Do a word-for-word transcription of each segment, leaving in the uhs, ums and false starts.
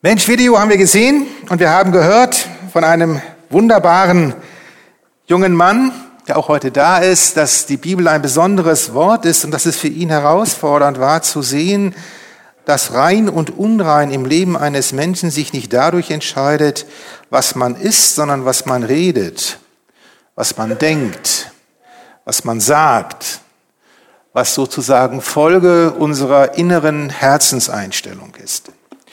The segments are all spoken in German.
Mensch, Video haben wir gesehen und wir haben gehört von einem wunderbaren jungen Mann, der auch heute da ist, dass die Bibel ein besonderes Wort ist und dass es für ihn herausfordernd war zu sehen, dass rein und unrein im Leben eines Menschen sich nicht dadurch entscheidet, was man ist, sondern was man redet, was man denkt, was man sagt, was sozusagen Folge unserer inneren Herzenseinstellung ist.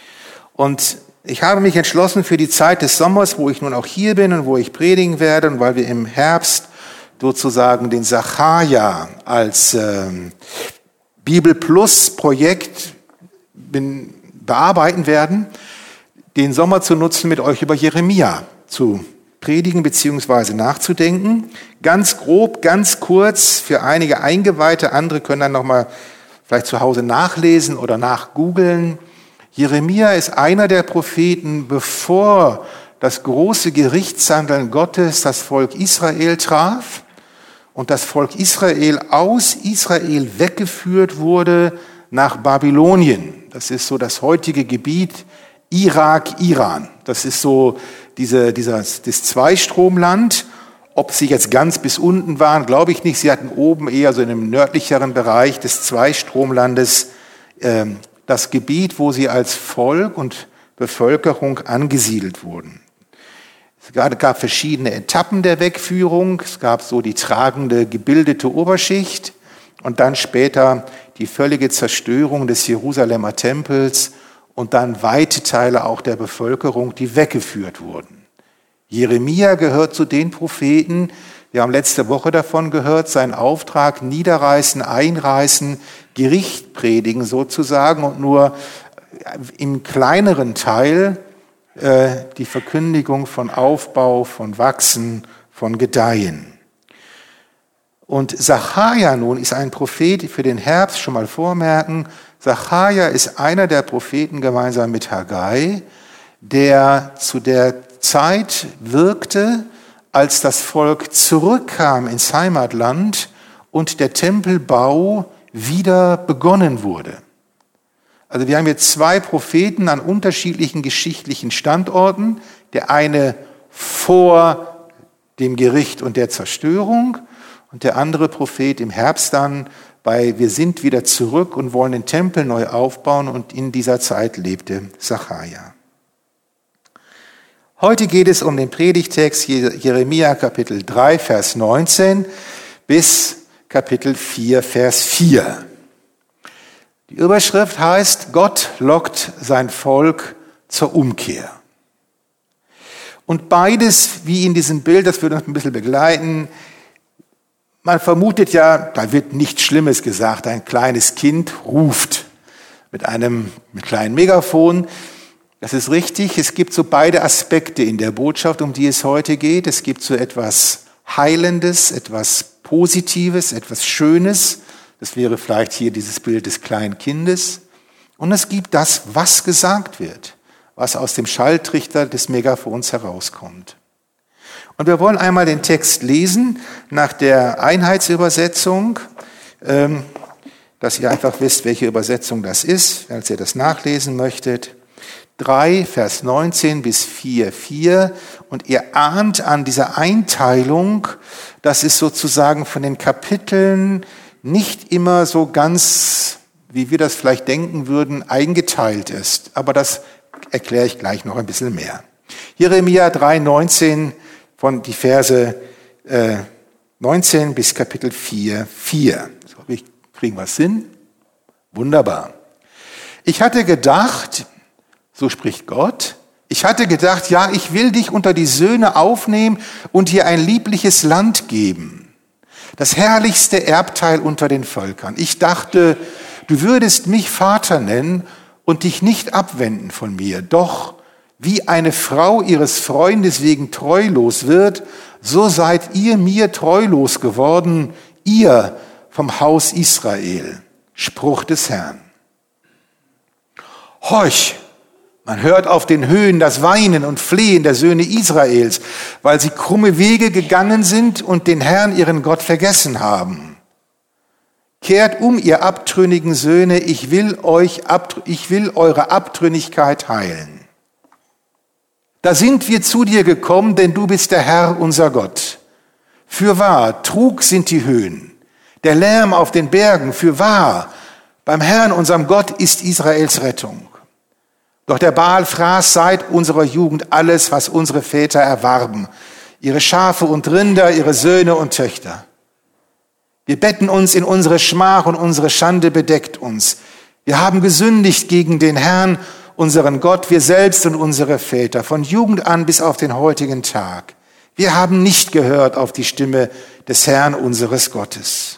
Und ich habe mich entschlossen für die Zeit des Sommers, wo ich nun auch hier bin und wo ich predigen werde, und weil wir im Herbst sozusagen den Sacharja als ähm, Bibel Plus Projekt bin, bearbeiten werden, den Sommer zu nutzen, mit euch über Jeremia zu predigen bzw. nachzudenken. Ganz grob, ganz kurz, für einige Eingeweihte, andere können dann nochmal vielleicht zu Hause nachlesen oder nachgoogeln. Jeremia ist einer der Propheten, bevor das große Gerichtshandeln Gottes das Volk Israel traf und das Volk Israel aus Israel weggeführt wurde nach Babylonien. Das ist so das heutige Gebiet Irak, Iran. Das ist so diese, dieser, das Zweistromland. Ob sie jetzt ganz bis unten waren, glaube ich nicht. Sie hatten oben eher so in einem nördlicheren Bereich des Zweistromlandes ähm, das Gebiet, wo sie als Volk und Bevölkerung angesiedelt wurden. Es gab verschiedene Etappen der Wegführung. Es gab so die tragende, gebildete Oberschicht und dann später die völlige Zerstörung des Jerusalemer Tempels und dann weite Teile auch der Bevölkerung, die weggeführt wurden. Jeremia gehört zu den Propheten, wir haben letzte Woche davon gehört, sein Auftrag: niederreißen, einreißen, Gericht predigen sozusagen und nur im kleineren Teil äh, die Verkündigung von Aufbau, von Wachsen, von Gedeihen. Und Sacharja nun ist ein Prophet, für den Herbst schon mal vormerken. Sacharja ist einer der Propheten gemeinsam mit Haggai, der zu der Zeit wirkte, als das Volk zurückkam ins Heimatland und der Tempelbau wieder begonnen wurde. Also wir haben jetzt zwei Propheten an unterschiedlichen geschichtlichen Standorten. Der eine vor dem Gericht und der Zerstörung und der andere Prophet im Herbst dann bei Wir sind wieder zurück und wollen den Tempel neu aufbauen, und in dieser Zeit lebte Sacharja. Heute geht es um den Predigtext Jeremia Kapitel drei, Vers neunzehn bis Kapitel vier, Vers vier. Die Überschrift heißt: Gott lockt sein Volk zur Umkehr. Und beides, wie in diesem Bild, das wird uns ein bisschen begleiten, man vermutet ja, da wird nichts Schlimmes gesagt. Ein kleines Kind ruft mit einem mit kleinen Megafon. Das ist richtig. Es gibt so beide Aspekte in der Botschaft, um die es heute geht. Es gibt so etwas Heilendes, etwas Positives, etwas Schönes. Das wäre vielleicht hier dieses Bild des kleinen Kindes. Und es gibt das, was gesagt wird, was aus dem Schalltrichter des Megafons herauskommt. Und wir wollen einmal den Text lesen nach der Einheitsübersetzung, ähm, dass ihr einfach wisst, welche Übersetzung das ist, falls ihr das nachlesen möchtet. drei, Vers neunzehn bis vier, vier. Und ihr ahnt an dieser Einteilung, dass es sozusagen von den Kapiteln nicht immer so ganz, wie wir das vielleicht denken würden, eingeteilt ist. Aber das erkläre ich gleich noch ein bisschen mehr. Jeremia drei, neunzehn, von die Verse äh, neunzehn bis Kapitel vier, vier. So, kriegen wir es hin? Wunderbar. Ich hatte gedacht, so spricht Gott, ich hatte gedacht, ja, ich will dich unter die Söhne aufnehmen und dir ein liebliches Land geben, das herrlichste Erbteil unter den Völkern. Ich dachte, du würdest mich Vater nennen und dich nicht abwenden von mir. Doch wie eine Frau ihres Freundes wegen treulos wird, so seid ihr mir treulos geworden, ihr vom Haus Israel. Spruch des Herrn. Horch! Man hört auf den Höhen das Weinen und Flehen der Söhne Israels, weil sie krumme Wege gegangen sind und den Herrn, ihren Gott, vergessen haben. Kehrt um, ihr abtrünnigen Söhne, ich will euch, ich will eure Abtrünnigkeit heilen. Da sind wir zu dir gekommen, denn du bist der Herr, unser Gott. Fürwahr, Trug sind die Höhen, der Lärm auf den Bergen, fürwahr, beim Herrn, unserem Gott, ist Israels Rettung. Doch der Baal fraß seit unserer Jugend alles, was unsere Väter erwarben, ihre Schafe und Rinder, ihre Söhne und Töchter. Wir betten uns in unsere Schmach und unsere Schande bedeckt uns. Wir haben gesündigt gegen den Herrn, unseren Gott, wir selbst und unsere Väter, von Jugend an bis auf den heutigen Tag. Wir haben nicht gehört auf die Stimme des Herrn, unseres Gottes.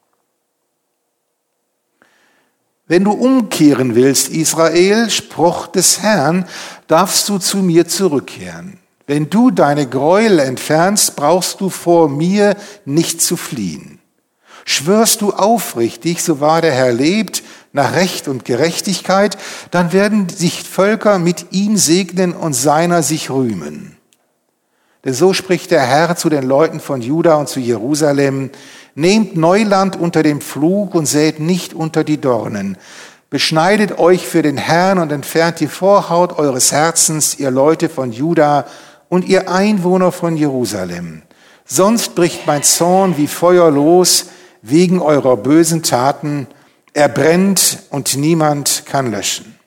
Wenn du umkehren willst, Israel, Spruch des Herrn, darfst du zu mir zurückkehren. Wenn du deine Gräuel entfernst, brauchst du vor mir nicht zu fliehen. Schwörst du aufrichtig, so wahr der Herr lebt, nach Recht und Gerechtigkeit, dann werden sich Völker mit ihm segnen und seiner sich rühmen. Denn so spricht der Herr zu den Leuten von Juda und zu Jerusalem: Nehmt Neuland unter dem Pflug und sät nicht unter die Dornen. Beschneidet euch für den Herrn und entfernt die Vorhaut eures Herzens, ihr Leute von Juda und ihr Einwohner von Jerusalem. Sonst bricht mein Zorn wie Feuer los wegen eurer bösen Taten. Er brennt und niemand kann löschen.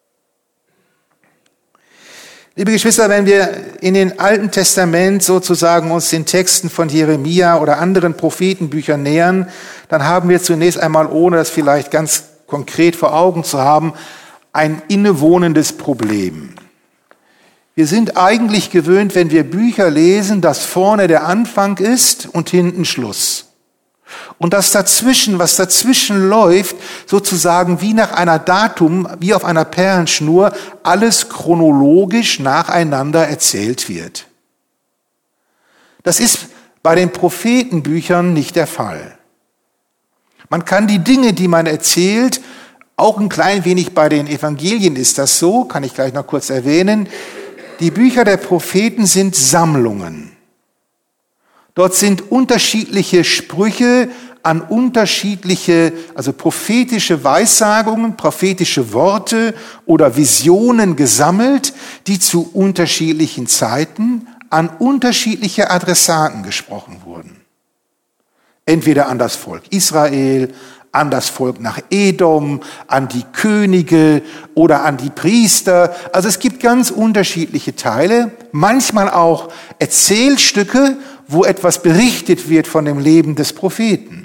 Liebe Geschwister, wenn wir in den Alten Testament sozusagen uns den Texten von Jeremia oder anderen Prophetenbüchern nähern, dann haben wir zunächst einmal, ohne das vielleicht ganz konkret vor Augen zu haben, ein innewohnendes Problem. Wir sind eigentlich gewöhnt, wenn wir Bücher lesen, dass vorne der Anfang ist und hinten Schluss. Und das dazwischen, was dazwischen läuft, sozusagen wie nach einer Datum, wie auf einer Perlenschnur, alles chronologisch nacheinander erzählt wird. Das ist bei den Prophetenbüchern nicht der Fall. Man kann die Dinge, die man erzählt, auch ein klein wenig bei den Evangelien ist das so, kann ich gleich noch kurz erwähnen. Die Bücher der Propheten sind Sammlungen. Dort sind unterschiedliche Sprüche an unterschiedliche, also prophetische Weissagungen, prophetische Worte oder Visionen gesammelt, die zu unterschiedlichen Zeiten an unterschiedliche Adressaten gesprochen wurden. Entweder an das Volk Israel, an das Volk nach Edom, an die Könige oder an die Priester. Also es gibt ganz unterschiedliche Teile, manchmal auch Erzählstücke, wo etwas berichtet wird von dem Leben des Propheten.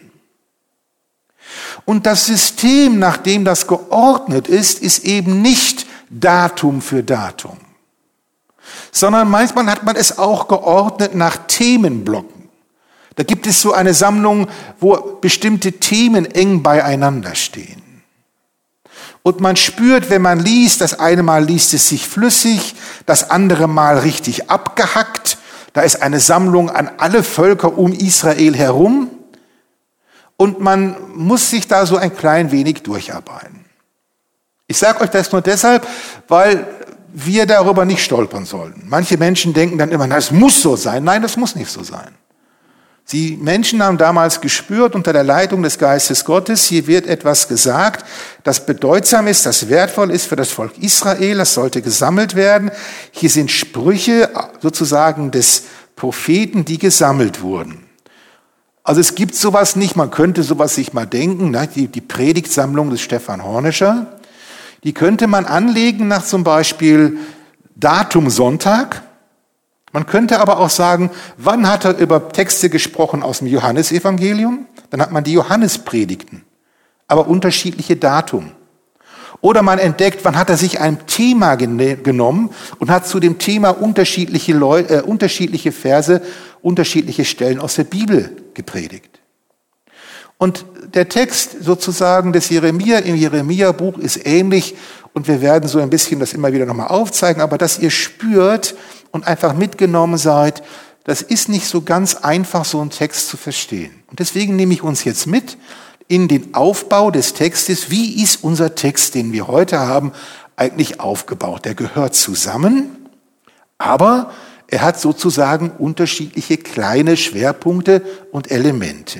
Und das System, nach dem das geordnet ist, ist eben nicht Datum für Datum, sondern manchmal hat man es auch geordnet nach Themenblocken. Da gibt es so eine Sammlung, wo bestimmte Themen eng beieinander stehen. Und man spürt, wenn man liest, das eine Mal liest es sich flüssig, das andere Mal richtig abgehackt. Da ist eine Sammlung an alle Völker um Israel herum. Und man muss sich da so ein klein wenig durcharbeiten. Ich sage euch das nur deshalb, weil wir darüber nicht stolpern sollten. Manche Menschen denken dann immer, das muss so sein. Nein, das muss nicht so sein. Die Menschen haben damals gespürt unter der Leitung des Geistes Gottes, hier wird etwas gesagt, das bedeutsam ist, das wertvoll ist für das Volk Israel, das sollte gesammelt werden. Hier sind Sprüche sozusagen des Propheten, die gesammelt wurden. Also es gibt sowas nicht, man könnte sowas sich mal denken, ne? die, die Predigtsammlung des Stefan Hornischer, die könnte man anlegen nach zum Beispiel Datum Sonntag. Man könnte aber auch sagen, wann hat er über Texte gesprochen aus dem Johannesevangelium? Dann hat man die Johannespredigten, aber unterschiedliche Datum. Oder man entdeckt, wann hat er sich ein Thema gene- genommen und hat zu dem Thema unterschiedliche, Leu- äh, unterschiedliche Verse, unterschiedliche Stellen aus der Bibel gepredigt. Und der Text sozusagen des Jeremia im Jeremia-Buch ist ähnlich und wir werden so ein bisschen das immer wieder nochmal aufzeigen, aber dass ihr spürt und einfach mitgenommen seid, das ist nicht so ganz einfach, so einen Text zu verstehen. Und deswegen nehme ich uns jetzt mit in den Aufbau des Textes. Wie ist unser Text, den wir heute haben, eigentlich aufgebaut? Der gehört zusammen, aber er hat sozusagen unterschiedliche kleine Schwerpunkte und Elemente.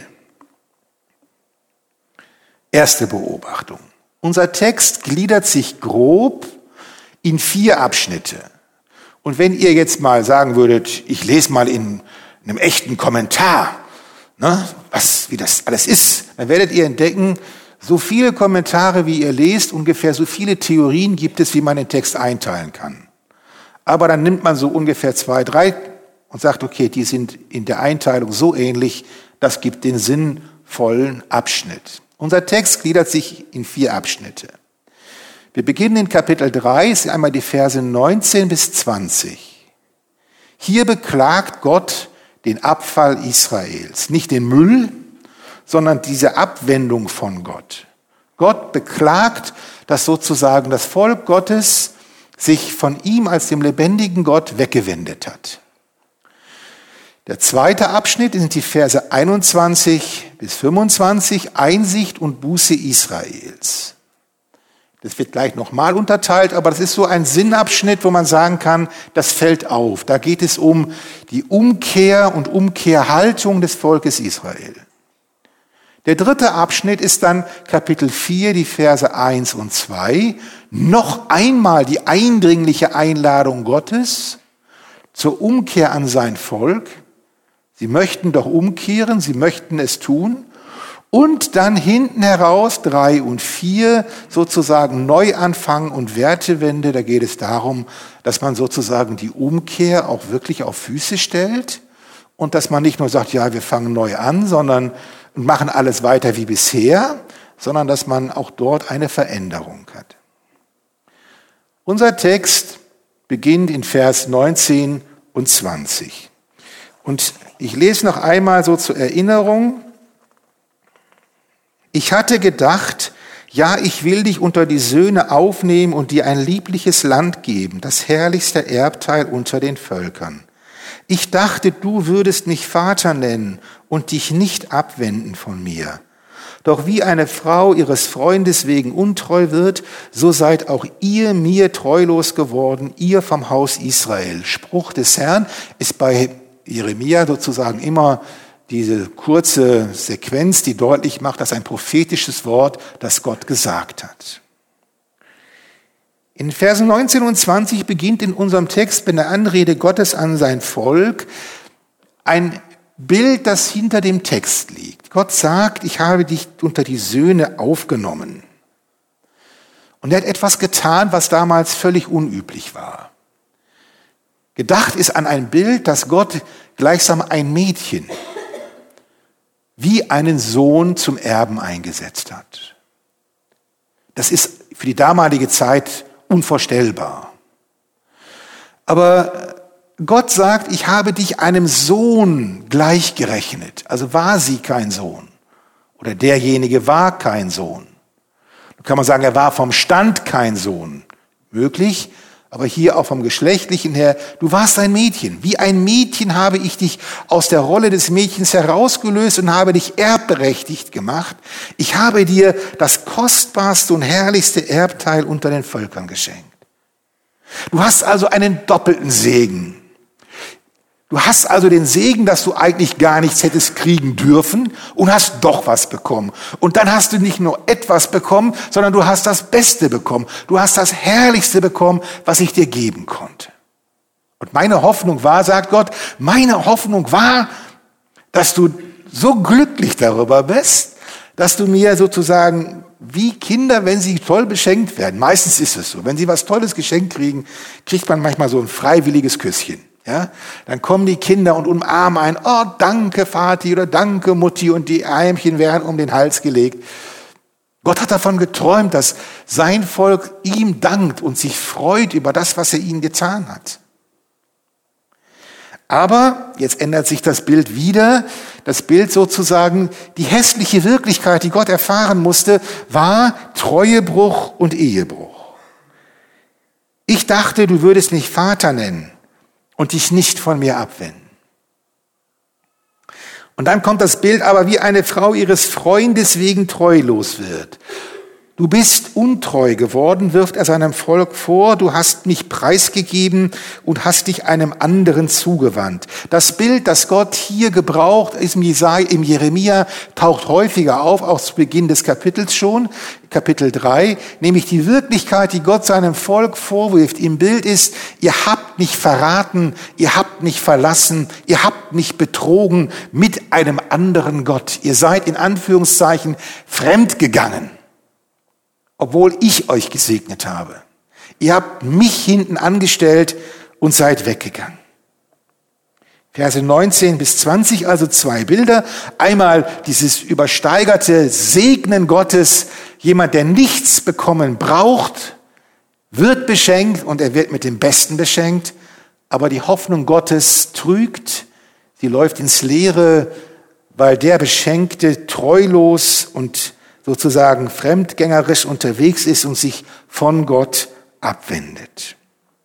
Erste Beobachtung. Unser Text gliedert sich grob in vier Abschnitte. Und wenn ihr jetzt mal sagen würdet, ich lese mal in einem echten Kommentar, ne, was, wie das alles ist, dann werdet ihr entdecken, so viele Kommentare, wie ihr lest, ungefähr so viele Theorien gibt es, wie man den Text einteilen kann. Aber dann nimmt man so ungefähr zwei, drei und sagt, okay, die sind in der Einteilung so ähnlich, das gibt den sinnvollen Abschnitt. Unser Text gliedert sich in vier Abschnitte. Wir beginnen in Kapitel drei, es sind einmal die Verse neunzehn bis zwanzig. Hier beklagt Gott den Abfall Israels, nicht den Müll, sondern diese Abwendung von Gott. Gott beklagt, dass sozusagen das Volk Gottes sich von ihm als dem lebendigen Gott weggewendet hat. Der zweite Abschnitt sind die Verse einundzwanzig bis fünfundzwanzig, Einsicht und Buße Israels. Das wird gleich nochmal unterteilt, aber das ist so ein Sinnabschnitt, wo man sagen kann, das fällt auf. Da geht es um die Umkehr und Umkehrhaltung des Volkes Israel. Der dritte Abschnitt ist dann Kapitel vier, die Verse eins und zwei. Noch einmal die eindringliche Einladung Gottes zur Umkehr an sein Volk. Sie möchten doch umkehren, sie möchten es tun. Und dann hinten heraus, drei und vier, sozusagen Neuanfang und Wertewende. Da geht es darum, dass man sozusagen die Umkehr auch wirklich auf Füße stellt und dass man nicht nur sagt, ja, wir fangen neu an, sondern machen alles weiter wie bisher, sondern dass man auch dort eine Veränderung hat. Unser Text beginnt in Vers neunzehn und zwanzig. Und ich lese noch einmal so zur Erinnerung. Ich hatte gedacht, ja, ich will dich unter die Söhne aufnehmen und dir ein liebliches Land geben, das herrlichste Erbteil unter den Völkern. Ich dachte, du würdest mich Vater nennen und dich nicht abwenden von mir. Doch wie eine Frau ihres Freundes wegen untreu wird, so seid auch ihr mir treulos geworden, ihr vom Haus Israel. Spruch des Herrn ist bei Jeremia sozusagen immer diese kurze Sequenz, die deutlich macht, dass ein prophetisches Wort, das Gott gesagt hat. In Versen neunzehn und zwanzig beginnt in unserem Text mit der Anrede Gottes an sein Volk ein Bild, das hinter dem Text liegt. Gott sagt, ich habe dich unter die Söhne aufgenommen. Und er hat etwas getan, was damals völlig unüblich war. Gedacht ist an ein Bild, dass Gott gleichsam ein Mädchen wie einen Sohn zum Erben eingesetzt hat. Das ist für die damalige Zeit unvorstellbar. Aber Gott sagt, ich habe dich einem Sohn gleichgerechnet. Also war sie kein Sohn. Oder derjenige war kein Sohn. Da kann man sagen, er war vom Stand kein Sohn. Möglich. Aber hier auch vom Geschlechtlichen her, du warst ein Mädchen. Wie ein Mädchen habe ich dich aus der Rolle des Mädchens herausgelöst und habe dich erbberechtigt gemacht. Ich habe dir das kostbarste und herrlichste Erbteil unter den Völkern geschenkt. Du hast also einen doppelten Segen. Du hast also den Segen, dass du eigentlich gar nichts hättest kriegen dürfen und hast doch was bekommen. Und dann hast du nicht nur etwas bekommen, sondern du hast das Beste bekommen. Du hast das Herrlichste bekommen, was ich dir geben konnte. Und meine Hoffnung war, sagt Gott, meine Hoffnung war, dass du so glücklich darüber bist, dass du mir sozusagen wie Kinder, wenn sie toll beschenkt werden, meistens ist es so, wenn sie was Tolles geschenkt kriegen, kriegt man manchmal so ein freiwilliges Küsschen. Ja, dann kommen die Kinder und umarmen einen, oh, danke Vati oder danke Mutti, und die Ärmchen werden um den Hals gelegt. Gott hat davon geträumt, dass sein Volk ihm dankt und sich freut über das, was er ihnen getan hat. Aber jetzt ändert sich das Bild wieder. Das Bild sozusagen, die hässliche Wirklichkeit, die Gott erfahren musste, war Treuebruch und Ehebruch. Ich dachte, du würdest mich Vater nennen und dich nicht von mir abwenden. Und dann kommt das Bild, aber wie eine Frau ihres Freundes wegen treulos wird. Du bist untreu geworden, wirft er seinem Volk vor. Du hast mich preisgegeben und hast dich einem anderen zugewandt. Das Bild, das Gott hier gebraucht, ist im Jesaja, im Jeremia, taucht häufiger auf, auch zu Beginn des Kapitels schon, Kapitel drei, nämlich die Wirklichkeit, die Gott seinem Volk vorwirft. Im Bild ist, ihr habt mich verraten, ihr habt mich verlassen, ihr habt mich betrogen mit einem anderen Gott. Ihr seid in Anführungszeichen fremdgegangen, obwohl ich euch gesegnet habe. Ihr habt mich hinten angestellt und seid weggegangen. Verse neunzehn bis zwanzig, also zwei Bilder. Einmal dieses übersteigerte Segnen Gottes. Jemand, der nichts bekommen braucht, wird beschenkt und er wird mit dem Besten beschenkt. Aber die Hoffnung Gottes trügt. Sie läuft ins Leere, weil der Beschenkte treulos und sozusagen fremdgängerisch unterwegs ist und sich von Gott abwendet.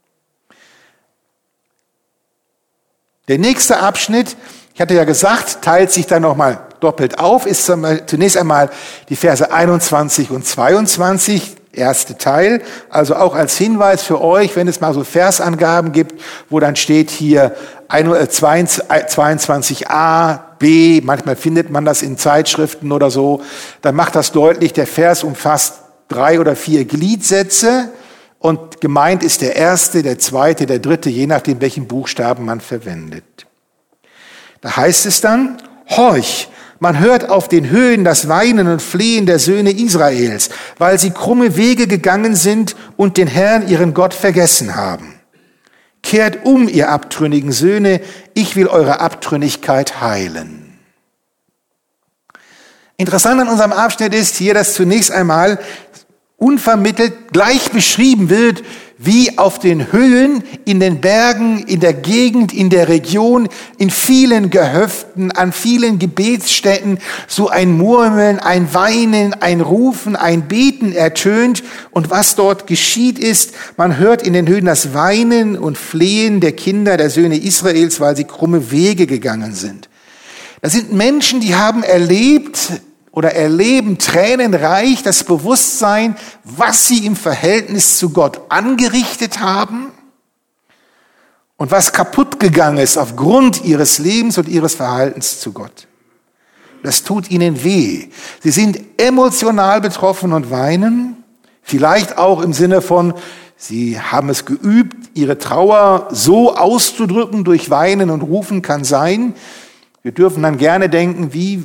Der nächste Abschnitt, ich hatte ja gesagt, teilt sich dann nochmal doppelt auf, ist zunächst einmal die Verse einundzwanzig und zweiundzwanzig, erste Teil, also auch als Hinweis für euch, wenn es mal so Versangaben gibt, wo dann steht hier zweiundzwanzig a, B, manchmal findet man das in Zeitschriften oder so, dann macht das deutlich, der Vers umfasst drei oder vier Gliedsätze und gemeint ist der erste, der zweite, der dritte, je nachdem, welchen Buchstaben man verwendet. Da heißt es dann, horch, man hört auf den Höhen das Weinen und Flehen der Söhne Israels, weil sie krumme Wege gegangen sind und den Herrn, ihren Gott, vergessen haben. Kehrt um, ihr abtrünnigen Söhne, ich will eure Abtrünnigkeit heilen. Interessant an unserem Abschnitt ist hier, dass zunächst einmal unvermittelt gleich beschrieben wird, wie auf den Höhen, in den Bergen, in der Gegend, in der Region, in vielen Gehöften, an vielen Gebetsstätten so ein Murmeln, ein Weinen, ein Rufen, ein Beten ertönt. Und was dort geschieht ist, man hört in den Höhen das Weinen und Flehen der Kinder, der Söhne Israels, weil sie krumme Wege gegangen sind. Das sind Menschen, die haben erlebt oder erleben tränenreich das Bewusstsein, was sie im Verhältnis zu Gott angerichtet haben und was kaputt gegangen ist aufgrund ihres Lebens und ihres Verhaltens zu Gott. Das tut ihnen weh. Sie sind emotional betroffen und weinen, vielleicht auch im Sinne von, sie haben es geübt, ihre Trauer so auszudrücken durch Weinen und Rufen kann sein. Wir dürfen dann gerne denken, wie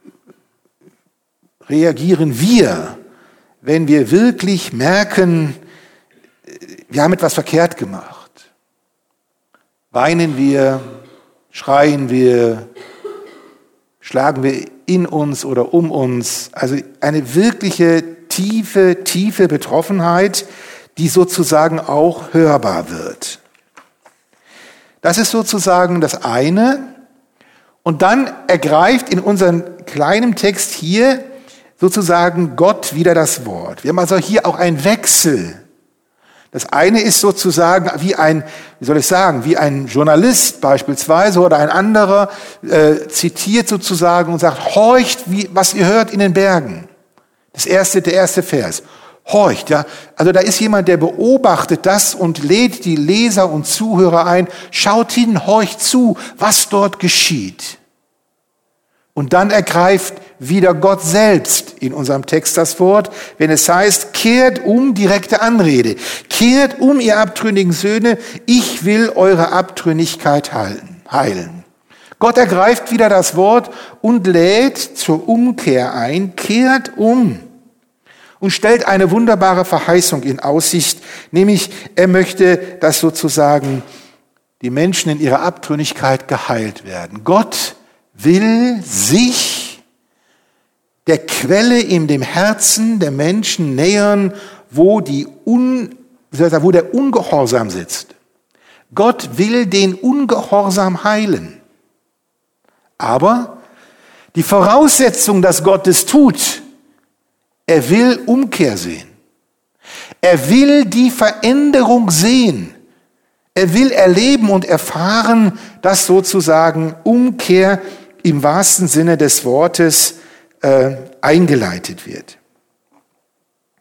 reagieren wir, wenn wir wirklich merken, wir haben etwas verkehrt gemacht? Weinen wir, schreien wir, schlagen wir in uns oder um uns? Also eine wirkliche tiefe, tiefe Betroffenheit, die sozusagen auch hörbar wird. Das ist sozusagen das eine. Und dann ergreift in unserem kleinen Text hier sozusagen Gott wieder das Wort. Wir haben also hier auch einen Wechsel. Das eine ist sozusagen wie ein, wie soll ich sagen, wie ein Journalist beispielsweise oder ein anderer äh, zitiert sozusagen und sagt, horcht, wie, was ihr hört in den Bergen. Das erste, der erste Vers. Horcht, ja. Also da ist jemand, der beobachtet das und lädt die Leser und Zuhörer ein. Schaut hin, horcht zu, was dort geschieht. Und dann ergreift wieder Gott selbst in unserem Text das Wort, wenn es heißt, kehrt um, direkte Anrede. Kehrt um, ihr abtrünnigen Söhne, ich will eure Abtrünnigkeit heilen. Gott ergreift wieder das Wort und lädt zur Umkehr ein, kehrt um und stellt eine wunderbare Verheißung in Aussicht, nämlich er möchte, dass sozusagen die Menschen in ihrer Abtrünnigkeit geheilt werden. Gott will sich der Quelle in dem Herzen der Menschen nähern, wo, die Un, wo der Ungehorsam sitzt. Gott will den Ungehorsam heilen. Aber die Voraussetzung, dass Gott es tut, er will Umkehr sehen. Er will die Veränderung sehen. Er will erleben und erfahren, dass sozusagen Umkehr im wahrsten Sinne des Wortes äh, eingeleitet wird.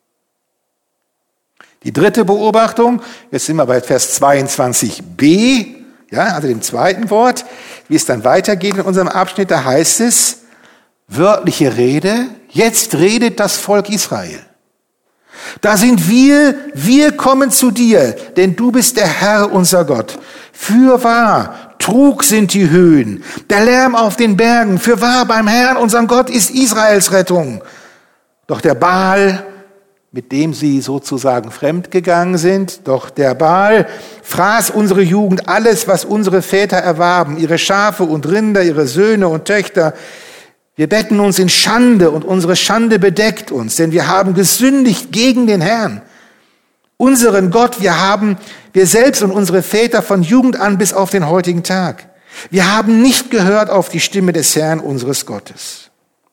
Die dritte Beobachtung, jetzt sind wir bei Vers zweiundzwanzig b, ja, also dem zweiten Wort, wie es dann weitergeht in unserem Abschnitt, da heißt es, wörtliche Rede, jetzt redet das Volk Israel. Da sind wir, wir kommen zu dir, denn du bist der Herr, unser Gott. Fürwahr, Trug sind die Höhen, der Lärm auf den Bergen. Fürwahr, beim Herrn, unserem Gott, ist Israels Rettung. Doch der Baal, mit dem sie sozusagen fremdgegangen sind, doch der Baal fraß unsere Jugend alles, was unsere Väter erwarben, ihre Schafe und Rinder, ihre Söhne und Töchter. Wir betten uns in Schande und unsere Schande bedeckt uns, denn wir haben gesündigt gegen den Herrn. Unseren Gott, wir haben, wir selbst und unsere Väter von Jugend an bis auf den heutigen Tag. Wir haben nicht gehört auf die Stimme des Herrn, unseres Gottes.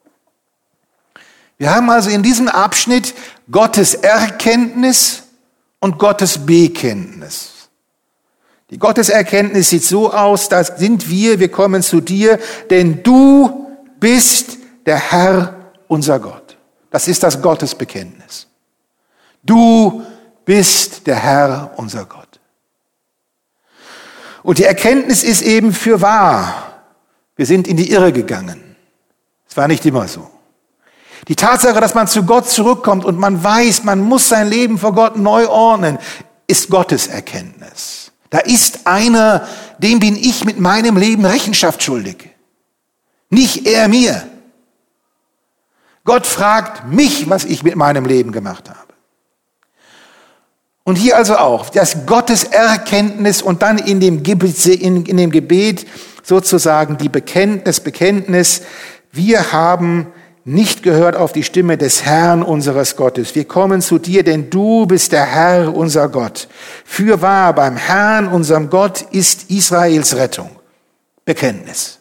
Wir haben also in diesem Abschnitt Gottes Erkenntnis und Gottes Bekenntnis. Die Gotteserkenntnis sieht so aus, da sind wir, wir kommen zu dir, denn du bist der Herr, unser Gott. Das ist das Gottesbekenntnis. Du bist der Herr, unser Gott. Und die Erkenntnis ist eben für wahr. Wir sind in die Irre gegangen. Es war nicht immer so. Die Tatsache, dass man zu Gott zurückkommt und man weiß, man muss sein Leben vor Gott neu ordnen, ist Gottes Erkenntnis. Da ist einer, dem bin ich mit meinem Leben Rechenschaft schuldig. Nicht er mir. Gott fragt mich, was ich mit meinem Leben gemacht habe. Und hier also auch, das Gottes Erkenntnis und dann in dem Gebet, in, in dem Gebet sozusagen die Bekenntnis, Bekenntnis, wir haben nicht gehört auf die Stimme des Herrn unseres Gottes. Wir kommen zu dir, denn du bist der Herr, unser Gott. Fürwahr, beim Herrn, unserem Gott, ist Israels Rettung. Bekenntnis.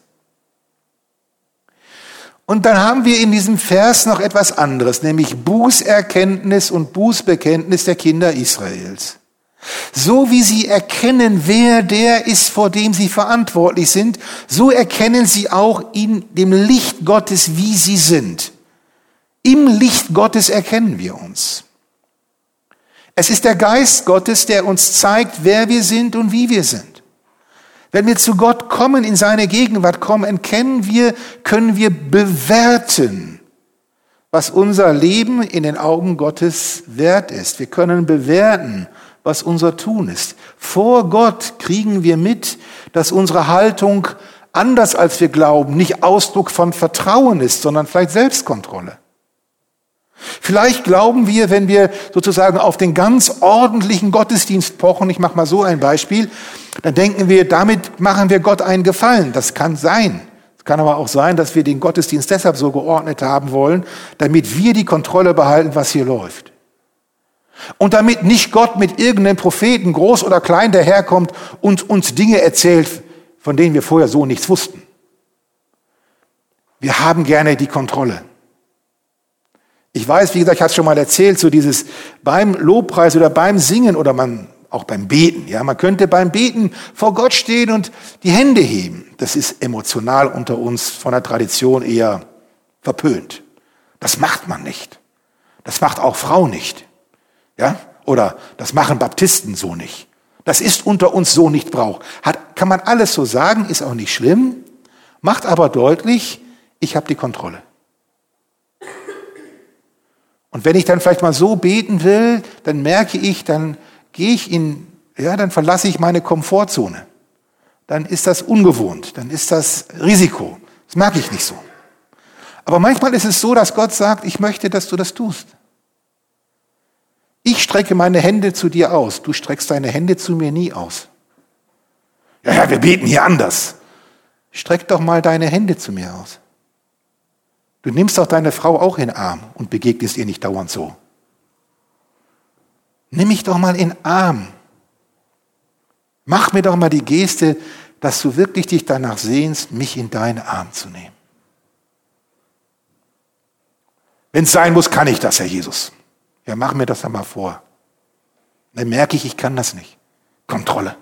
Und dann haben wir in diesem Vers noch etwas anderes, nämlich Bußerkenntnis und Bußbekenntnis der Kinder Israels. So wie sie erkennen, wer der ist, vor dem sie verantwortlich sind, so erkennen sie auch in dem Licht Gottes, wie sie sind. Im Licht Gottes erkennen wir uns. Es ist der Geist Gottes, der uns zeigt, wer wir sind und wie wir sind. Wenn wir zu Gott kommen, in seine Gegenwart kommen, erkennen wir, können wir bewerten, was unser Leben in den Augen Gottes wert ist. Wir können bewerten, was unser Tun ist. Vor Gott kriegen wir mit, dass unsere Haltung anders als wir glauben, nicht Ausdruck von Vertrauen ist, sondern vielleicht Selbstkontrolle. Vielleicht glauben wir, wenn wir sozusagen auf den ganz ordentlichen Gottesdienst pochen, ich mache mal so ein Beispiel, dann denken wir, damit machen wir Gott einen Gefallen. Das kann sein. Es kann aber auch sein, dass wir den Gottesdienst deshalb so geordnet haben wollen, damit wir die Kontrolle behalten, was hier läuft. Und damit nicht Gott mit irgendeinem Propheten, groß oder klein, daherkommt und uns Dinge erzählt, von denen wir vorher so nichts wussten. Wir haben gerne die Kontrolle. Ich weiß, wie gesagt, ich hatte es schon mal erzählt, so dieses beim Lobpreis oder beim Singen oder man auch beim Beten. Ja, man könnte beim Beten vor Gott stehen und die Hände heben. Das ist emotional unter uns von der Tradition eher verpönt. Das macht man nicht. Das macht auch Frau nicht. Ja, oder das machen Baptisten so nicht. Das ist unter uns so nicht Brauch. Hat, kann man alles so sagen, ist auch nicht schlimm, macht aber deutlich, ich habe die Kontrolle. Und wenn ich dann vielleicht mal so beten will, dann merke ich, dann gehe ich in, ja, dann verlasse ich meine Komfortzone. Dann ist das ungewohnt, dann ist das Risiko. Das mag ich nicht so. Aber manchmal ist es so, dass Gott sagt, ich möchte, dass du das tust. Ich strecke meine Hände zu dir aus. Du streckst deine Hände zu mir nie aus. Ja, ja, wir beten hier anders. Streck doch mal deine Hände zu mir aus. Du nimmst doch deine Frau auch in den Arm und begegnest ihr nicht dauernd so. Nimm mich doch mal in den Arm. Mach mir doch mal die Geste, dass du wirklich dich danach sehnst, mich in deinen Arm zu nehmen. Wenn es sein muss, kann ich das, Herr Jesus. Ja, mach mir das einmal vor. Dann merke ich, ich kann das nicht. Kontrolle.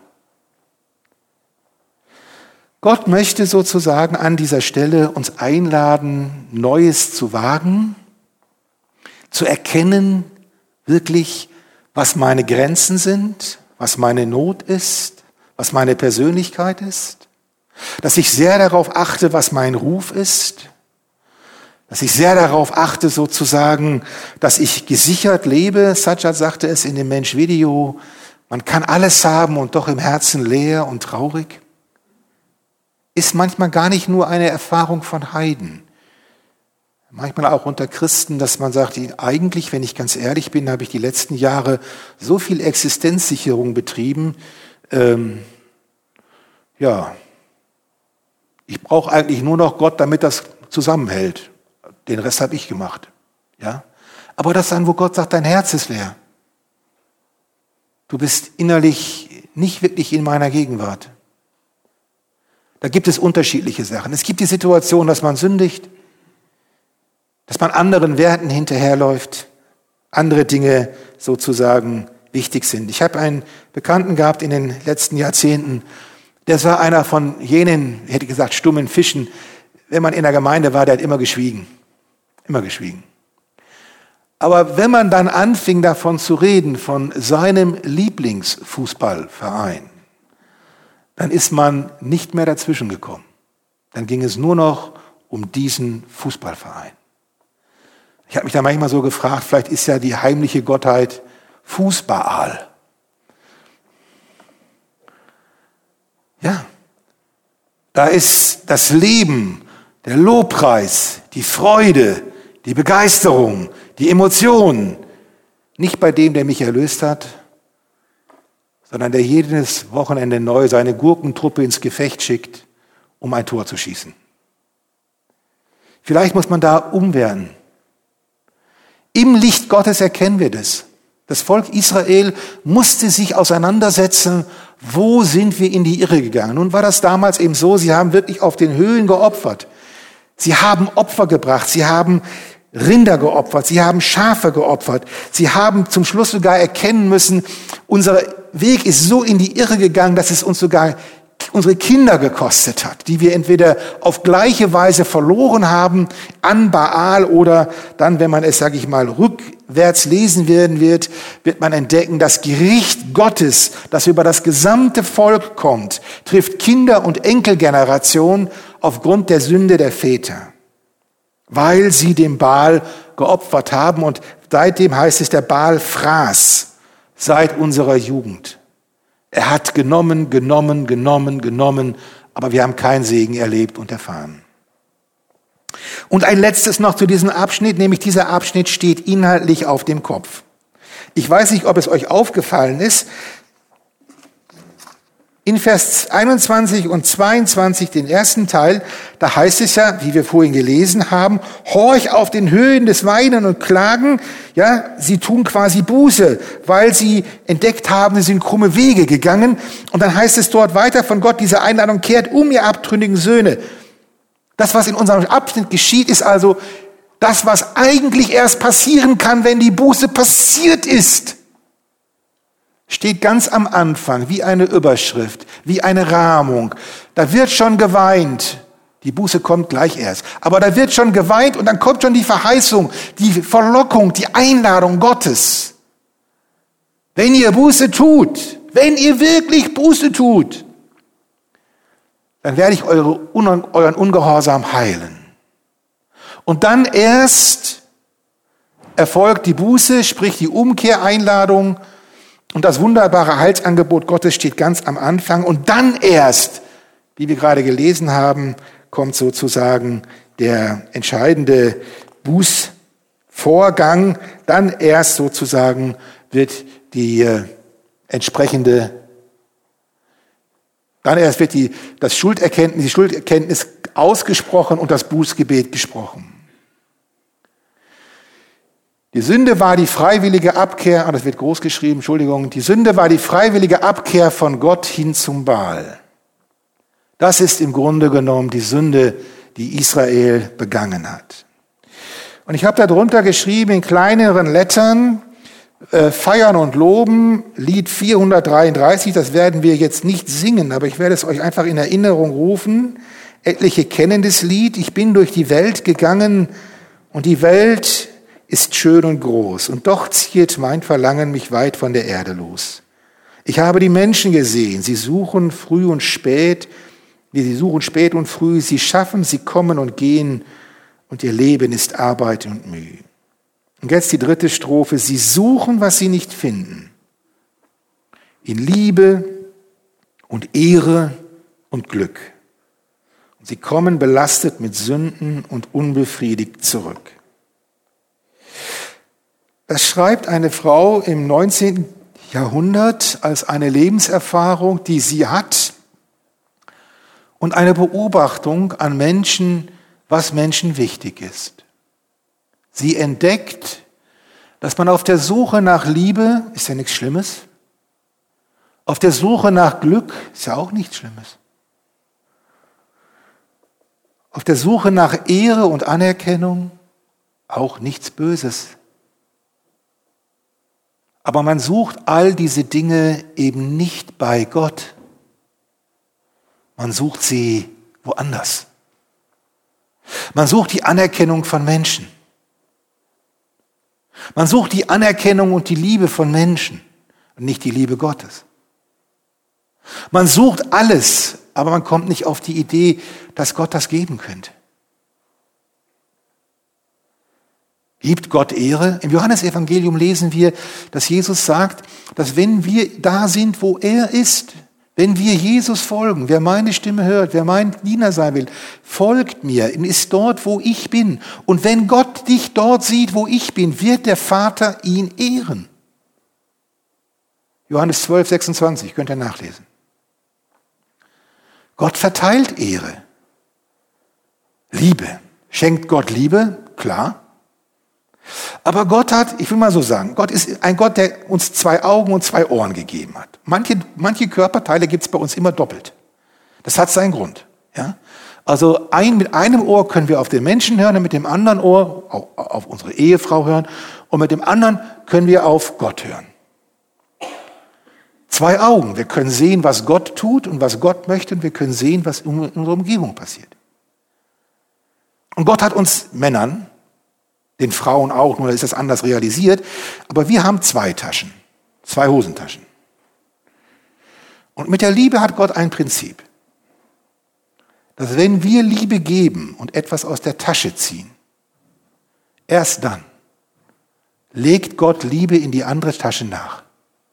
Gott möchte sozusagen an dieser Stelle uns einladen, Neues zu wagen, zu erkennen, wirklich, was meine Grenzen sind, was meine Not ist, was meine Persönlichkeit ist, dass ich sehr darauf achte, was mein Ruf ist, dass ich sehr darauf achte, sozusagen, dass ich gesichert lebe. Sajjad sagte es in dem Mensch-Video, man kann alles haben und doch im Herzen leer und traurig. Ist manchmal gar nicht nur eine Erfahrung von Heiden. Manchmal auch unter Christen, dass man sagt, eigentlich, wenn ich ganz ehrlich bin, habe ich die letzten Jahre so viel Existenzsicherung betrieben. Ähm, ja, ich brauche eigentlich nur noch Gott, damit das zusammenhält. Den Rest habe ich gemacht. Ja? Aber das dann, wo Gott sagt, dein Herz ist leer. Du bist innerlich nicht wirklich in meiner Gegenwart. Da gibt es unterschiedliche Sachen. Es gibt die Situation, dass man sündigt, dass man anderen Werten hinterherläuft, andere Dinge sozusagen wichtig sind. Ich habe einen Bekannten gehabt in den letzten Jahrzehnten, der war einer von jenen, hätte ich gesagt, stummen Fischen. Wenn man in der Gemeinde war, der hat immer geschwiegen. Immer geschwiegen. Aber wenn man dann anfing, davon zu reden, von seinem Lieblingsfußballverein, dann ist man nicht mehr dazwischen gekommen. Dann ging es nur noch um diesen Fußballverein. Ich habe mich da manchmal so gefragt, vielleicht ist ja die heimliche Gottheit Fußbaal. Ja, da ist das Leben, der Lobpreis, die Freude, die Begeisterung, die Emotionen, nicht bei dem, der mich erlöst hat, sondern der jedes Wochenende neu seine Gurkentruppe ins Gefecht schickt, um ein Tor zu schießen. Vielleicht muss man da umwerten. Im Licht Gottes erkennen wir das. Das Volk Israel musste sich auseinandersetzen, wo sind wir in die Irre gegangen. Nun war das damals eben so, sie haben wirklich auf den Höhen geopfert. Sie haben Opfer gebracht, sie haben Rinder geopfert, sie haben Schafe geopfert. Sie haben zum Schluss sogar erkennen müssen, unser Weg ist so in die Irre gegangen, dass es uns sogar unsere Kinder gekostet hat, die wir entweder auf gleiche Weise verloren haben an Baal oder dann, wenn man es, sage ich mal, rückwärts lesen werden wird, wird man entdecken, das Gericht Gottes, das über das gesamte Volk kommt, trifft Kinder- und Enkelgeneration aufgrund der Sünde der Väter, weil sie dem Baal geopfert haben. Und seitdem heißt es, der Baal fraß seit unserer Jugend. Er hat genommen, genommen, genommen, genommen, aber wir haben keinen Segen erlebt und erfahren. Und ein letztes noch zu diesem Abschnitt, nämlich dieser Abschnitt steht inhaltlich auf dem Kopf. Ich weiß nicht, ob es euch aufgefallen ist. In Vers einundzwanzig und zweiundzwanzig, den ersten Teil, da heißt es ja, wie wir vorhin gelesen haben, horch auf den Höhen des Weinen und Klagen. Ja, sie tun quasi Buße, weil sie entdeckt haben, sie sind krumme Wege gegangen. Und dann heißt es dort weiter von Gott, diese Einladung, kehrt um, ihr abtrünnigen Söhne. Das, was in unserem Abschnitt geschieht, ist also das, was eigentlich erst passieren kann, wenn die Buße passiert ist. Steht ganz am Anfang, wie eine Überschrift, wie eine Rahmung. Da wird schon geweint. Die Buße kommt gleich erst. Aber da wird schon geweint und dann kommt schon die Verheißung, die Verlockung, die Einladung Gottes. Wenn ihr Buße tut, wenn ihr wirklich Buße tut, dann werde ich eure, euren Ungehorsam heilen. Und dann erst erfolgt die Buße, sprich die Umkehreinladung. Und das wunderbare Heilsangebot Gottes steht ganz am Anfang. Und dann erst, wie wir gerade gelesen haben, kommt sozusagen der entscheidende Bußvorgang. Dann erst sozusagen wird die äh, entsprechende, dann erst wird die, das Schulderkenntnis, die Schulderkenntnis ausgesprochen und das Bußgebet gesprochen. Die Sünde war die freiwillige Abkehr, ah, das wird groß geschrieben, Entschuldigung, die Sünde war die freiwillige Abkehr von Gott hin zum Baal. Das ist im Grunde genommen die Sünde, die Israel begangen hat. Und ich habe darunter geschrieben in kleineren Lettern, äh, Feiern und Loben, Lied vierhundertdreiunddreißig, das werden wir jetzt nicht singen, aber ich werde es euch einfach in Erinnerung rufen. Etliche kennen das Lied, ich bin durch die Welt gegangen und die Welt ist schön und groß, und doch zieht mein Verlangen mich weit von der Erde los. Ich habe die Menschen gesehen, sie suchen früh und spät, sie suchen spät und früh, sie schaffen, sie kommen und gehen, und ihr Leben ist Arbeit und Mühe. Und jetzt die dritte Strophe, sie suchen, was sie nicht finden. In Liebe und Ehre und Glück. Und sie kommen belastet mit Sünden und unbefriedigt zurück. Das schreibt eine Frau im neunzehnten Jahrhundert als eine Lebenserfahrung, die sie hat, und eine Beobachtung an Menschen, was Menschen wichtig ist. Sie entdeckt, dass man auf der Suche nach Liebe, ist ja nichts Schlimmes, auf der Suche nach Glück, ist ja auch nichts Schlimmes, auf der Suche nach Ehre und Anerkennung, auch nichts Böses. Aber man sucht all diese Dinge eben nicht bei Gott. Man sucht sie woanders. Man sucht die Anerkennung von Menschen. Man sucht die Anerkennung und die Liebe von Menschen und nicht die Liebe Gottes. Man sucht alles, aber man kommt nicht auf die Idee, dass Gott das geben könnte. Gibt Gott Ehre? Im Johannesevangelium lesen wir, dass Jesus sagt, dass wenn wir da sind, wo er ist, wenn wir Jesus folgen, wer meine Stimme hört, wer mein Diener sein will, folgt mir und ist dort, wo ich bin. Und wenn Gott dich dort sieht, wo ich bin, wird der Vater ihn ehren. Johannes zwölf, sechsundzwanzig, könnt ihr nachlesen. Gott verteilt Ehre. Liebe. Schenkt Gott Liebe? Klar. Aber Gott hat, ich will mal so sagen, Gott ist ein Gott, der uns zwei Augen und zwei Ohren gegeben hat. Manche, manche Körperteile gibt es bei uns immer doppelt. Das hat seinen Grund. Ja? Also ein, mit einem Ohr können wir auf den Menschen hören und mit dem anderen Ohr auf, auf unsere Ehefrau hören und mit dem anderen können wir auf Gott hören. Zwei Augen, wir können sehen, was Gott tut und was Gott möchte, und wir können sehen, was in unserer Umgebung passiert. Und Gott hat uns Männern, den Frauen auch, nur ist das anders realisiert, aber wir haben zwei Taschen, zwei Hosentaschen. Und mit der Liebe hat Gott ein Prinzip, dass wenn wir Liebe geben und etwas aus der Tasche ziehen, erst dann legt Gott Liebe in die andere Tasche nach,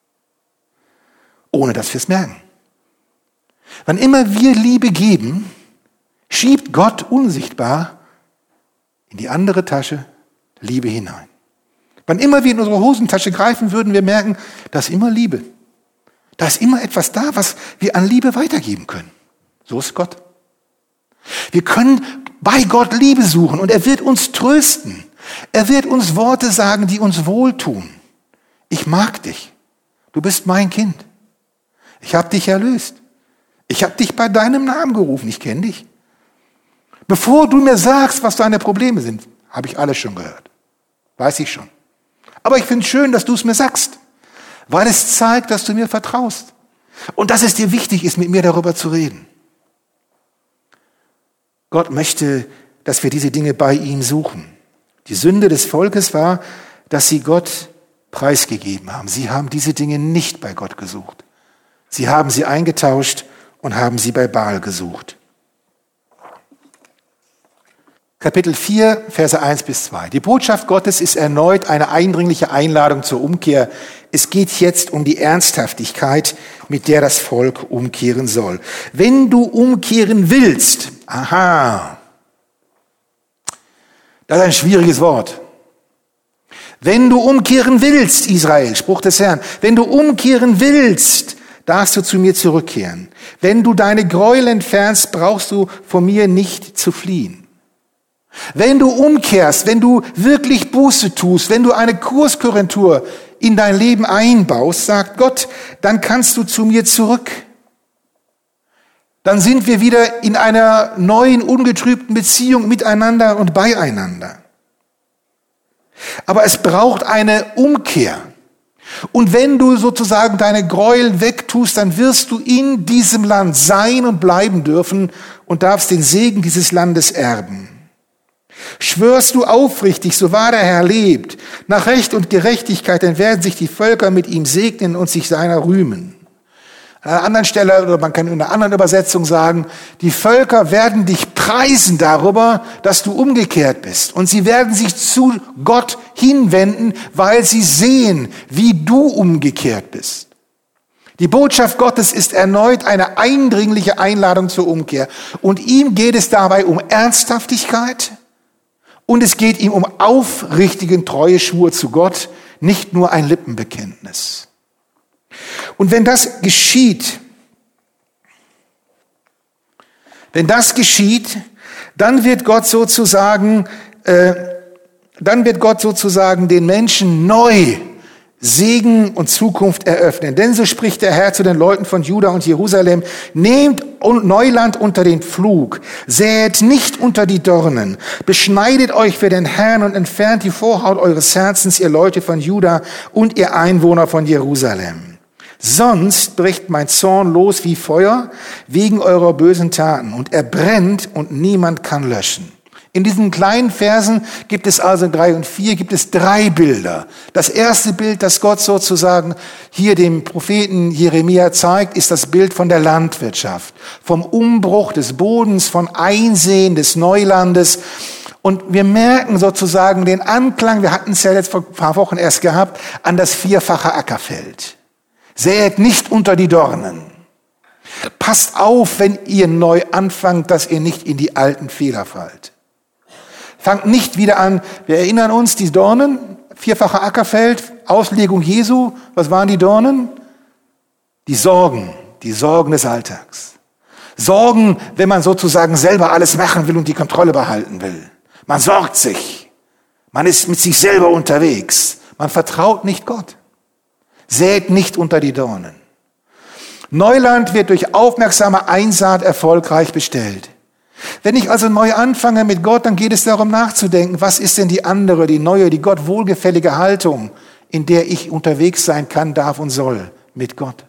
ohne dass wir es merken. Wann immer wir Liebe geben, schiebt Gott unsichtbar in die andere Tasche Liebe hinein. Wann immer wir in unsere Hosentasche greifen, würden wir merken, da ist immer Liebe. Da ist immer etwas da, was wir an Liebe weitergeben können. So ist Gott. Wir können bei Gott Liebe suchen und er wird uns trösten. Er wird uns Worte sagen, die uns wohltun. Ich mag dich. Du bist mein Kind. Ich habe dich erlöst. Ich habe dich bei deinem Namen gerufen. Ich kenne dich. Bevor du mir sagst, was deine Probleme sind, habe ich alles schon gehört. Weiß ich schon. Aber ich finde es schön, dass du es mir sagst, weil es zeigt, dass du mir vertraust und dass es dir wichtig ist, mit mir darüber zu reden. Gott möchte, dass wir diese Dinge bei ihm suchen. Die Sünde des Volkes war, dass sie Gott preisgegeben haben. Sie haben diese Dinge nicht bei Gott gesucht. Sie haben sie eingetauscht und haben sie bei Baal gesucht. Kapitel vier, Verse eins bis zwei. Die Botschaft Gottes ist erneut eine eindringliche Einladung zur Umkehr. Es geht jetzt um die Ernsthaftigkeit, mit der das Volk umkehren soll. Wenn du umkehren willst, aha, das ist ein schwieriges Wort. Wenn du umkehren willst, Israel, Spruch des Herrn, wenn du umkehren willst, darfst du zu mir zurückkehren. Wenn du deine Gräuel entfernst, brauchst du vor mir nicht zu fliehen. Wenn du umkehrst, wenn du wirklich Buße tust, wenn du eine Kurskorrektur in dein Leben einbaust, sagt Gott, dann kannst du zu mir zurück. Dann sind wir wieder in einer neuen, ungetrübten Beziehung miteinander und beieinander. Aber es braucht eine Umkehr. Und wenn du sozusagen deine Gräuel wegtust, dann wirst du in diesem Land sein und bleiben dürfen und darfst den Segen dieses Landes erben. Schwörst du aufrichtig, so wahr der Herr lebt, nach Recht und Gerechtigkeit, dann werden sich die Völker mit ihm segnen und sich seiner rühmen. An einer anderen Stelle, oder man kann in einer anderen Übersetzung sagen, die Völker werden dich preisen darüber, dass du umgekehrt bist. Und sie werden sich zu Gott hinwenden, weil sie sehen, wie du umgekehrt bist. Die Botschaft Gottes ist erneut eine eindringliche Einladung zur Umkehr. Und ihm geht es dabei um Ernsthaftigkeit und es geht ihm um aufrichtigen Treueschwur zu Gott, nicht nur ein Lippenbekenntnis. Und wenn das geschieht, wenn das geschieht, dann wird Gott sozusagen, äh, dann wird Gott sozusagen den Menschen neu Segen und Zukunft eröffnen. Denn so spricht der Herr zu den Leuten von Juda und Jerusalem: Nehmt Neuland unter den Pflug, säet nicht unter die Dornen, beschneidet euch für den Herrn und entfernt die Vorhaut eures Herzens, ihr Leute von Juda und ihr Einwohner von Jerusalem. Sonst bricht mein Zorn los wie Feuer wegen eurer bösen Taten und er brennt und niemand kann löschen. In diesen kleinen Versen gibt es also drei und vier, gibt es drei Bilder. Das erste Bild, das Gott sozusagen hier dem Propheten Jeremia zeigt, ist das Bild von der Landwirtschaft, vom Umbruch des Bodens, von Einsehen des Neulandes. Und wir merken sozusagen den Anklang, wir hatten es ja jetzt vor ein paar Wochen erst gehabt, an das vierfache Ackerfeld. Säet nicht unter die Dornen. Passt auf, wenn ihr neu anfangt, dass ihr nicht in die alten Fehler fallt. Fangt nicht wieder an, wir erinnern uns, die Dornen, vierfache Ackerfeld, Auslegung Jesu, was waren die Dornen? Die Sorgen, die Sorgen des Alltags. Sorgen, wenn man sozusagen selber alles machen will und die Kontrolle behalten will. Man sorgt sich, man ist mit sich selber unterwegs, man vertraut nicht Gott. Sät nicht unter die Dornen. Neuland wird durch aufmerksame Einsaat erfolgreich bestellt. Wenn ich also neu anfange mit Gott, dann geht es darum nachzudenken, was ist denn die andere, die neue, die Gott wohlgefällige Haltung, in der ich unterwegs sein kann, darf und soll mit Gott.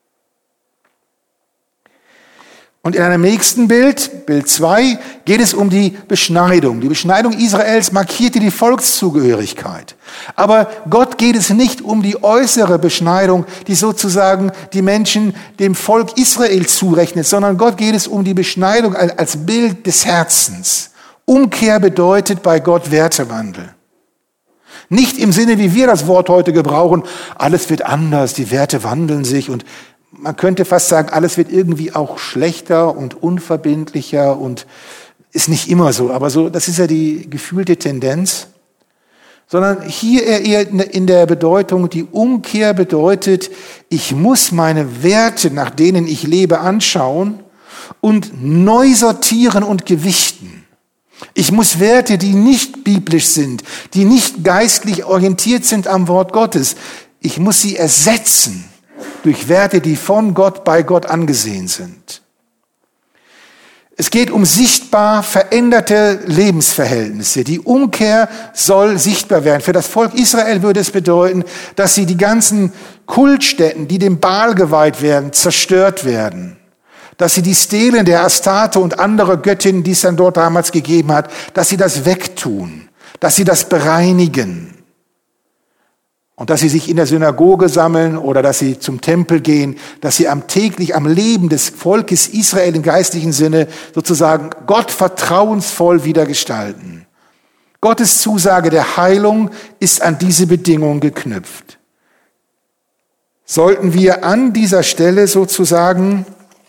Und in einem nächsten Bild, Bild zwei, geht es um die Beschneidung. Die Beschneidung Israels markierte die Volkszugehörigkeit. Aber Gott geht es nicht um die äußere Beschneidung, die sozusagen die Menschen dem Volk Israel zurechnet, sondern Gott geht es um die Beschneidung als Bild des Herzens. Umkehr bedeutet bei Gott Wertewandel. Nicht im Sinne, wie wir das Wort heute gebrauchen, alles wird anders, die Werte wandeln sich und man könnte fast sagen, alles wird irgendwie auch schlechter und unverbindlicher und ist nicht immer so. Aber so, das ist ja die gefühlte Tendenz. Sondern hier eher in der Bedeutung, die Umkehr bedeutet, ich muss meine Werte, nach denen ich lebe, anschauen und neu sortieren und gewichten. Ich muss Werte, die nicht biblisch sind, die nicht geistlich orientiert sind am Wort Gottes, ich muss sie ersetzen durch Werte, die von Gott, bei Gott angesehen sind. Es geht um sichtbar veränderte Lebensverhältnisse. Die Umkehr soll sichtbar werden. Für das Volk Israel würde es bedeuten, dass sie die ganzen Kultstätten, die dem Baal geweiht werden, zerstört werden. Dass sie die Stelen der Astarte und andere Göttinnen, die es dann dort damals gegeben hat, dass sie das wegtun, dass sie das bereinigen. Und dass sie sich in der Synagoge sammeln oder dass sie zum Tempel gehen, dass sie am täglich am Leben des Volkes Israel im geistlichen Sinne sozusagen Gott vertrauensvoll wieder gestalten. Gottes Zusage der Heilung ist an diese Bedingung geknüpft. Sollten wir an dieser Stelle sozusagen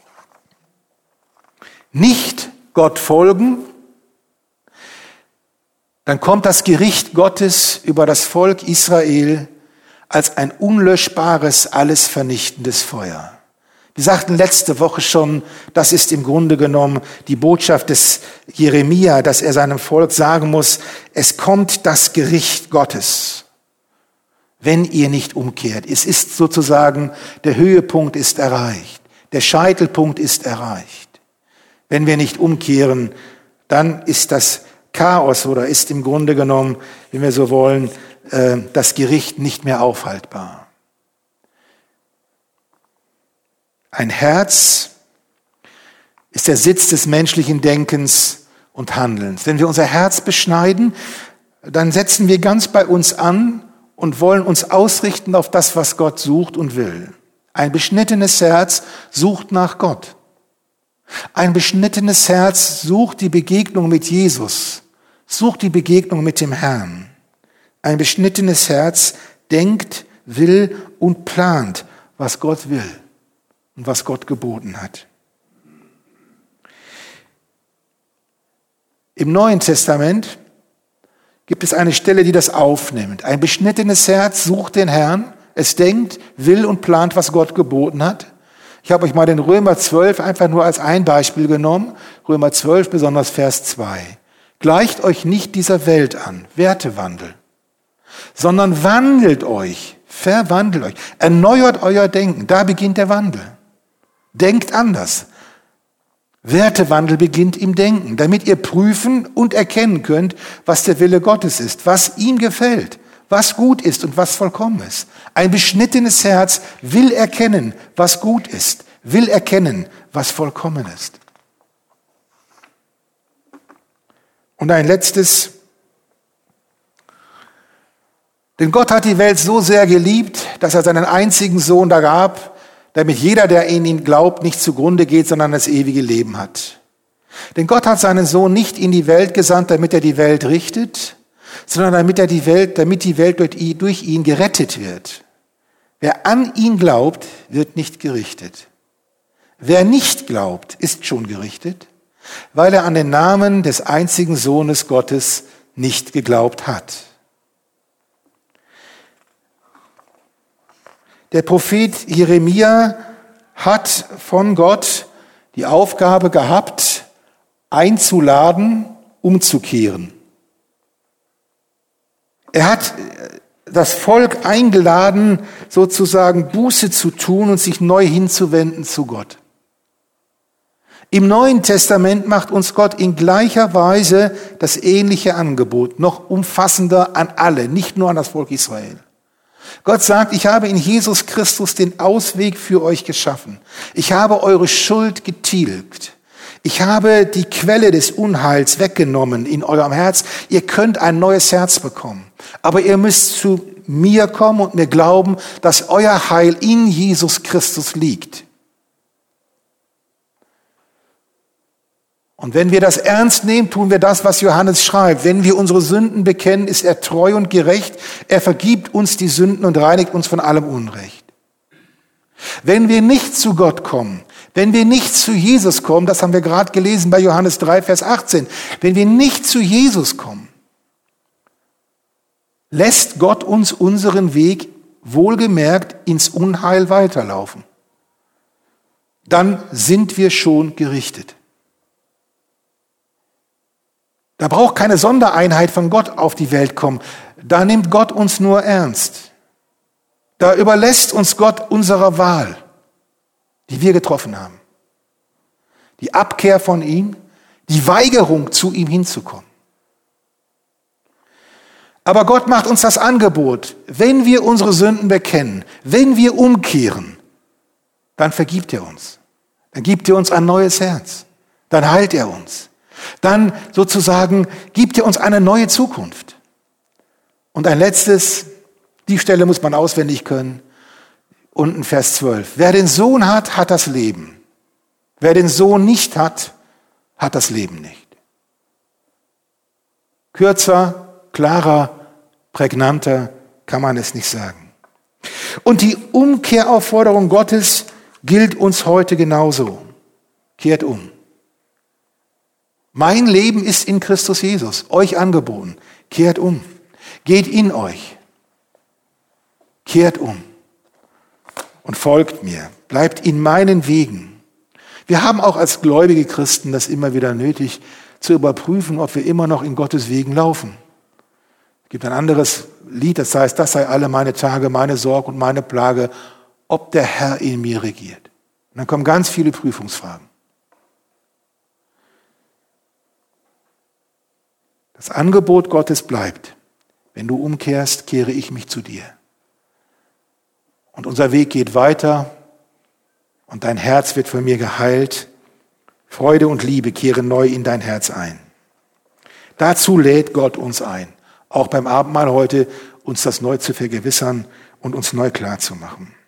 nicht Gott folgen, dann kommt das Gericht Gottes über das Volk Israel als ein unlöschbares, alles vernichtendes Feuer. Wir sagten letzte Woche schon, das ist im Grunde genommen die Botschaft des Jeremia, dass er seinem Volk sagen muss, es kommt das Gericht Gottes, wenn ihr nicht umkehrt. Es ist sozusagen, der Höhepunkt ist erreicht, der Scheitelpunkt ist erreicht. Wenn wir nicht umkehren, dann ist das Chaos oder ist im Grunde genommen, wenn wir so wollen, das Gericht nicht mehr aufhaltbar. Ein Herz ist der Sitz des menschlichen Denkens und Handelns. Wenn wir unser Herz beschneiden, dann setzen wir ganz bei uns an und wollen uns ausrichten auf das, was Gott sucht und will. Ein beschnittenes Herz sucht nach Gott. Ein beschnittenes Herz sucht die Begegnung mit Jesus, sucht die Begegnung mit dem Herrn. Ein beschnittenes Herz denkt, will und plant, was Gott will und was Gott geboten hat. Im Neuen Testament gibt es eine Stelle, die das aufnimmt. Ein beschnittenes Herz sucht den Herrn, es denkt, will und plant, was Gott geboten hat. Ich habe euch mal den Römer zwölf einfach nur als ein Beispiel genommen. Römer zwölf, besonders Vers zwei. Gleicht euch nicht dieser Welt an, Wertewandel, sondern wandelt euch, verwandelt euch, erneuert euer Denken. Da beginnt der Wandel. Denkt anders. Wertewandel beginnt im Denken, damit ihr prüfen und erkennen könnt, was der Wille Gottes ist, was ihm gefällt, was gut ist und was vollkommen ist. Ein beschnittenes Herz will erkennen, was gut ist, will erkennen, was vollkommen ist. Und ein letztes. Denn Gott hat die Welt so sehr geliebt, dass er seinen einzigen Sohn da gab, damit jeder, der in ihn glaubt, nicht zugrunde geht, sondern das ewige Leben hat. Denn Gott hat seinen Sohn nicht in die Welt gesandt, damit er die Welt richtet, sondern damit er die Welt, damit die Welt durch ihn gerettet wird. Wer an ihn glaubt, wird nicht gerichtet. Wer nicht glaubt, ist schon gerichtet, weil er an den Namen des einzigen Sohnes Gottes nicht geglaubt hat. Der Prophet Jeremia hat von Gott die Aufgabe gehabt, einzuladen, umzukehren. Er hat das Volk eingeladen, sozusagen Buße zu tun und sich neu hinzuwenden zu Gott. Im Neuen Testament macht uns Gott in gleicher Weise das ähnliche Angebot, noch umfassender an alle, nicht nur an das Volk Israel. Gott sagt, ich habe in Jesus Christus den Ausweg für euch geschaffen. Ich habe eure Schuld getilgt. Ich habe die Quelle des Unheils weggenommen in eurem Herz. Ihr könnt ein neues Herz bekommen. Aber ihr müsst zu mir kommen und mir glauben, dass euer Heil in Jesus Christus liegt. Und wenn wir das ernst nehmen, tun wir das, was Johannes schreibt. Wenn wir unsere Sünden bekennen, ist er treu und gerecht. Er vergibt uns die Sünden und reinigt uns von allem Unrecht. Wenn wir nicht zu Gott kommen, wenn wir nicht zu Jesus kommen, das haben wir gerade gelesen bei Johannes drei, Vers achtzehn, wenn wir nicht zu Jesus kommen, lässt Gott uns unseren Weg wohlgemerkt ins Unheil weiterlaufen. Dann sind wir schon gerichtet. Da braucht keine Sondereinheit von Gott auf die Welt kommen. Da nimmt Gott uns nur ernst. Da überlässt uns Gott unserer Wahl, die wir getroffen haben. Die Abkehr von ihm, die Weigerung, zu ihm hinzukommen. Aber Gott macht uns das Angebot, wenn wir unsere Sünden bekennen, wenn wir umkehren, dann vergibt er uns. Dann gibt er uns ein neues Herz. Dann heilt er uns. Dann sozusagen gibt er uns eine neue Zukunft. Und ein letztes, die Stelle muss man auswendig können, unten Vers zwölf. Wer den Sohn hat, hat das Leben. Wer den Sohn nicht hat, hat das Leben nicht. Kürzer, klarer, prägnanter kann man es nicht sagen. Und die Umkehraufforderung Gottes gilt uns heute genauso. Kehrt um. Mein Leben ist in Christus Jesus, euch angeboten. Kehrt um. Geht in euch. Kehrt um. Und folgt mir. Bleibt in meinen Wegen. Wir haben auch als gläubige Christen das immer wieder nötig, zu überprüfen, ob wir immer noch in Gottes Wegen laufen. Es gibt ein anderes Lied, das heißt, das sei alle meine Tage, meine Sorge und meine Plage, ob der Herr in mir regiert. Und dann kommen ganz viele Prüfungsfragen. Das Angebot Gottes bleibt. Wenn du umkehrst, kehre ich mich zu dir. Und unser Weg geht weiter und dein Herz wird von mir geheilt. Freude und Liebe kehren neu in dein Herz ein. Dazu lädt Gott uns ein, auch beim Abendmahl heute, uns das neu zu vergewissern und uns neu klar zu machen.